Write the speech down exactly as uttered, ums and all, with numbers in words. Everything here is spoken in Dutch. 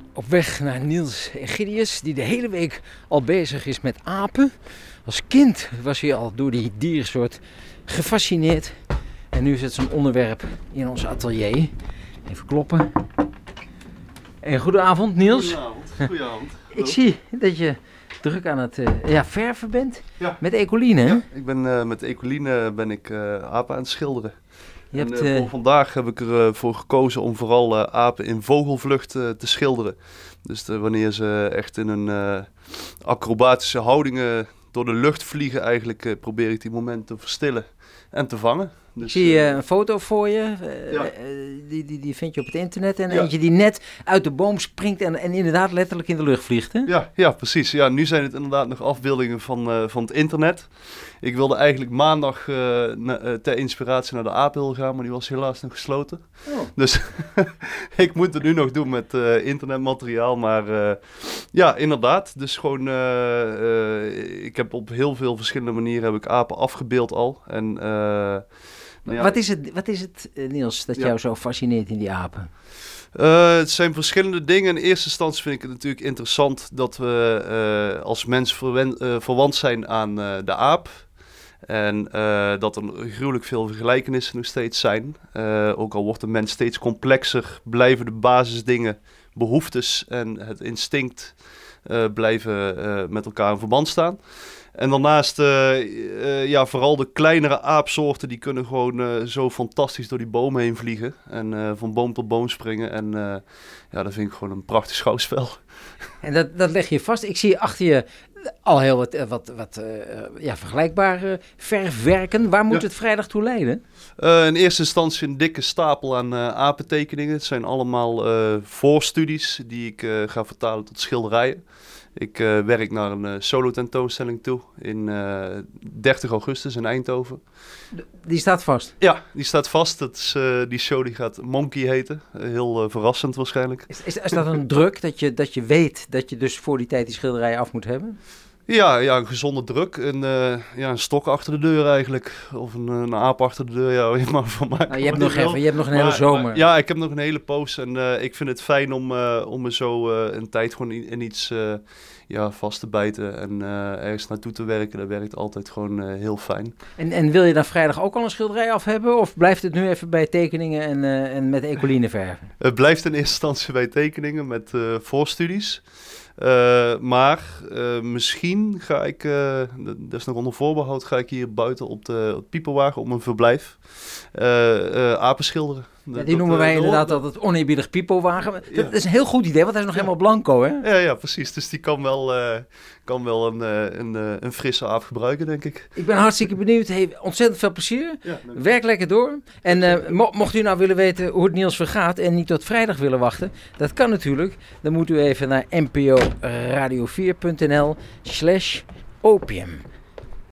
Op weg naar Niels Egidius, die de hele week al bezig is met apen. Als kind was hij al door die diersoort gefascineerd. En nu is het zo'n onderwerp in ons atelier. Even kloppen. En goedenavond Niels. Goedenavond. Goedenavond. Ik zie dat je druk aan het uh, ja, verven bent. Ja. Met Ecoline, hè? Ja, ik ben uh, met Ecoline ben ik uh, apen aan het schilderen. Je en, hebt, uh, uh, voor vandaag heb ik ervoor uh, gekozen om vooral uh, apen in vogelvlucht uh, te schilderen. Dus de, wanneer ze echt in een uh, acrobatische houdingen door de lucht vliegen, eigenlijk uh, probeer ik die momenten te verstillen en te vangen. Dus, ik zie uh, een foto voor je, uh, ja. uh, die, die, die vind je op het internet. En ja. eentje die net uit de boom springt en, en inderdaad letterlijk in de lucht vliegt, hè? Ja, ja, precies. Ja, nu zijn het inderdaad nog afbeeldingen van, uh, van het internet. Ik wilde eigenlijk maandag uh, na, uh, ter inspiratie naar de Apenhil gaan, maar die was helaas nog gesloten. Oh. Dus ik moet het nu nog doen met uh, internetmateriaal. Maar uh, ja, inderdaad. Dus gewoon, uh, uh, ik heb op heel veel verschillende manieren heb ik apen afgebeeld al. En, uh, nou ja, wat is het, wat is het Niels, dat ja. jou zo fascineert in die apen? Uh, het zijn verschillende dingen. In eerste instantie vind ik het natuurlijk interessant dat we uh, als mens verwen- uh, verwant zijn aan uh, de aap. En uh, dat er gruwelijk veel vergelijkenissen nog steeds zijn. Uh, ook al wordt de mens steeds complexer, blijven de basisdingen, behoeftes en het instinct uh, blijven uh, met elkaar in verband staan. En daarnaast, uh, uh, ja, vooral de kleinere aapsoorten, die kunnen gewoon uh, zo fantastisch door die bomen heen vliegen. En uh, van boom tot boom springen. En uh, ja, dat vind ik gewoon een prachtig schouwspel. En dat, dat leg je vast. Ik zie achter je al heel wat, wat, wat uh, ja, vergelijkbare verfwerken. Waar moet ja. het vrijdag toe leiden? Uh, in eerste instantie een dikke stapel aan uh, apentekeningen. Het zijn allemaal uh, voorstudies die ik uh, ga vertalen tot schilderijen. Ik uh, werk naar een uh, solo tentoonstelling toe in uh, dertig augustus in Eindhoven. Die staat vast? Ja, die staat vast. Dat is, uh, die show die gaat Monkey heten. Uh, heel uh, verrassend waarschijnlijk. Is, is, is dat een druk dat je, dat je weet dat je dus voor die tijd die schilderijen af moet hebben? Ja, ja, een gezonde druk. Een, uh, ja, een stok achter de deur eigenlijk. Of een, een aap achter de deur. Ja, je mag ervan maken. Nou, je, hebt nog even, je hebt nog een maar, hele zomer. Maar, ja, ik heb nog een hele poos. En uh, ik vind het fijn om, uh, om me zo uh, een tijd gewoon in, in iets uh, ja, vast te bijten. En uh, ergens naartoe te werken. Dat werkt altijd gewoon uh, heel fijn. En, en wil je dan vrijdag ook al een schilderij af hebben? Of blijft het nu even bij tekeningen en, uh, en met Ecoline verven? Het blijft in eerste instantie bij tekeningen met uh, voorstudies. Uh, maar uh, misschien ga ik, uh, dat is nog onder voorbehoud, ga ik hier buiten op de op Pieperwagen om een verblijf uh, uh, apen schilderen. Ja, die dat, noemen wij uh, inderdaad dat het oneerbiedig Pipowagen. Dat, ja. dat is een heel goed idee, want hij is nog ja. helemaal blanco, hè? Ja, ja, precies. Dus die kan wel, uh, kan wel een, uh, een, uh, een frisse aap gebruiken, denk ik. Ik ben hartstikke benieuwd. Hey, ontzettend veel plezier. Ja, werk lekker door. En uh, mo- mocht u nou willen weten hoe het Niels vergaat en niet tot vrijdag willen wachten, dat kan natuurlijk. Dan moet u even naar n p o radio vier punt n l slash opium.